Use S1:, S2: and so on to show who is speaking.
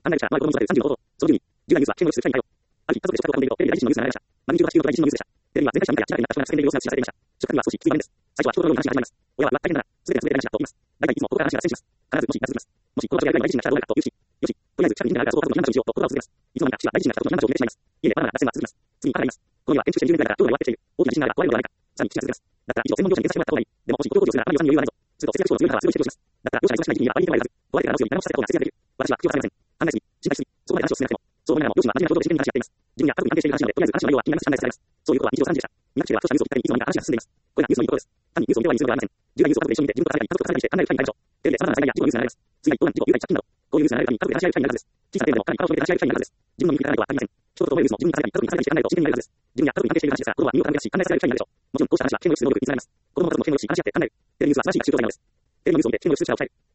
S1: 案内者、前子供育て30のこと、その順に、重大ニュースは、県のニュース、社員対応。ある日、家族で食卓を囲んでいると、テレビで第一のニュースが流れました。マグニチュード8級の大地震のニュースでした。テレビは全体社員から被害が地震が近くになった場所が知らされていました。出荷には少し、次はです。最初は人のような話が始まります。親は、大変なら、すべてが全て大事だと言います。大体いつもここから話が脱線します。必ずもし、が続きます。もし、この場所で大地震が来たらどうなるかというし、よし、とりあえず近くに人間がその家族の避難所にしようと言葉を続けます。いつの間にか市は大地震が来た時の避難所を決めてしまいます。家でバナナが脱線が続きます。次に上がります。ここには建築して20年ぐらいから兄弟は割ってきている。大きな地震があれば壊れるのではないか。さらに基地が続きます。だったら以上専門業者に検索してもらった方がいい。でももしこういうことをするならあまり予算に余裕がないぞ。すると節約志向の強い方はすぐに指摘をします。だったら業者が忙しい時期にはあまりに手間がいらず、壊れてから直すより長くさせた方が節約できる。私は口を挟めません。考えすぎ、心配しすぎ、そこまで話を進めなくても、そう思いながらも両親は真面目な表情で真剣に話し合っています。自分や家族に関係している話なので、とりあえず話の内容は気になりつつ考えされます。そういうことは日常茶飯事でした。見なくてはふとしたニュースを聞いたり、いつの間にか話が進んでいます。これがニュースのいいところです。単にニュースを見て終わりにするのではありません。重大ニュースを家族で一緒に見て、自分と家族と家族と家族と家族で案内を2人に対応。テレビで様々な災害や事故のニュースが流れます。次は盗難、事故、有害、借金など、こういうニュースが流れるたび、家族で話し合う機会になるはずです。小さな点でもかなり腹を決めて話し合う機会になるはずです。自分の身にかからないことはありません。一言覚えるニュースも自分に家族に家族にされたりして考えると自然になるはずです。自分や家族に関係している話ですが、子供は身を傾け出し、考えさせられる機会になるでしょう。もちろん、こうした話は県の抑止能力につながります。子供も家族も県の抑止話し合って考える。テレビニュースは新しい学習教材なのです。テレビニュースを見て県の抑止者を鍛える。